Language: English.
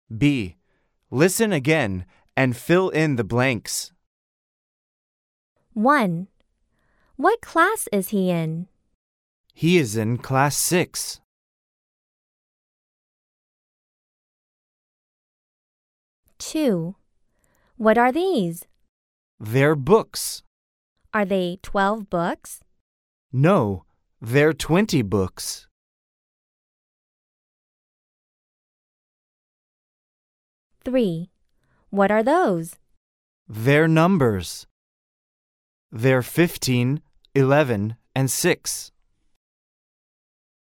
B. Listen again and fill in the blanks. 1. What class is he in? He is in class 6. 2. What are these? They're books. Are they 12 books? No, they're 20 books. 3. What are those? They're numbers. They're 15, 11, and 6.